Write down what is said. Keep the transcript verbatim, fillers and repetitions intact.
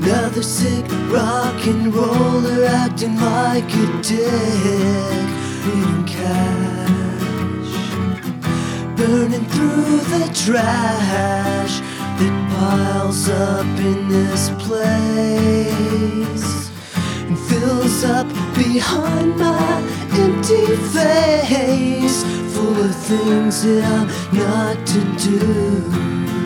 Another sick rock and roller acting like a dick, needing cash, burning through the trash that piles up in this place and fills up behind my empty face, full of things that I'm not to do.